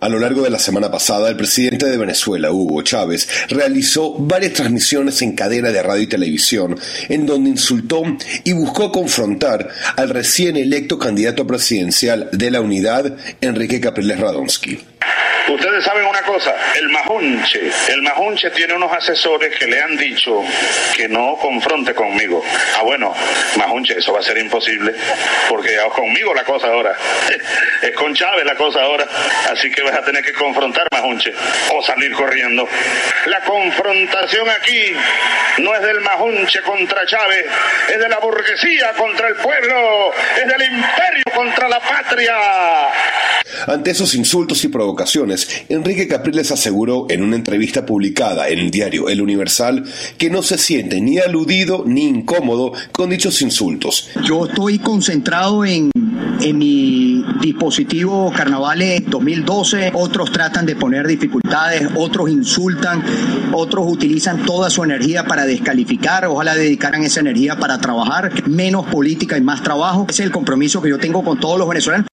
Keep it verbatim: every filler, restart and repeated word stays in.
A lo largo de la semana pasada, el presidente de Venezuela, Hugo Chávez, realizó varias transmisiones en cadena de radio y televisión, en donde insultó y buscó confrontar al recién electo candidato presidencial de la Unidad, Enrique Capriles Radonsky. Ustedes saben una cosa, el Majunche, el Majunche tiene unos asesores que le han dicho que no confronte conmigo. Ah, bueno, Majunche, eso va a ser imposible, porque conmigo la cosa ahora, es con Chávez la cosa ahora, así que vas a tener que confrontar, Majunche, o salir corriendo. La confrontación aquí no es del Majunche contra Chávez, es de la burguesía contra el pueblo, es del imperio contra la patria. Ante esos insultos y provocaciones, Enrique Capriles aseguró en una entrevista publicada en el diario El Universal que no se siente ni aludido ni incómodo con dichos insultos. Yo estoy concentrado en, en mi dispositivo Carnavales dos mil doce, otros tratan de poner dificultades, otros insultan, otros utilizan toda su energía para descalificar, ojalá dedicaran esa energía para trabajar, menos política y más trabajo. Ese es el compromiso que yo tengo con todos los venezolanos.